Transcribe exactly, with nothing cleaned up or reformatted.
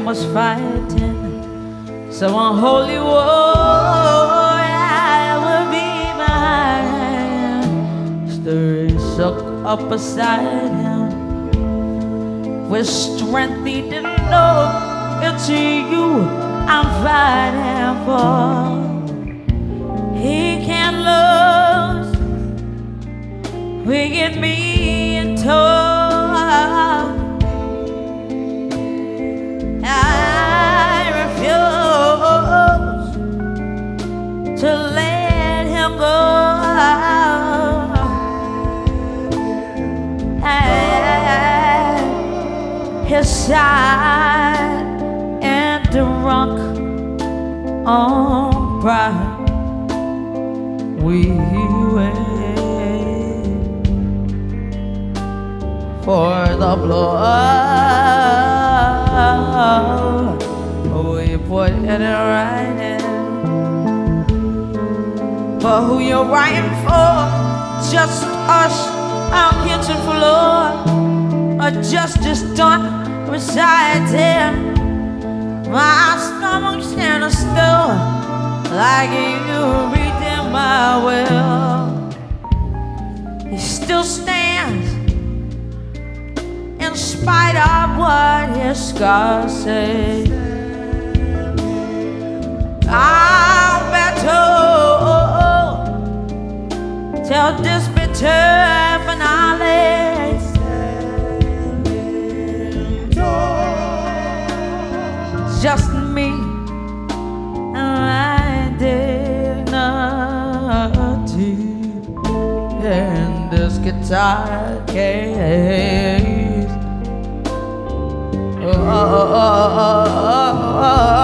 was fighting some unholy war. I would be behind, stirring suck up beside him with strength he didn't know. It's you I'm fighting for. He can't lose. We get me in tow. To let him go. At his side and drunk on pride, we wait for the blood. We put it in writing for who you're writing for. Just us, our kitchen floor, a justice done beside him. My stomach's in a still, like you read in my will. He still stands in spite of what his scars say. I'm better till this bitter finale. Just me and my dignity in this guitar case. Oh, oh, oh, oh, oh.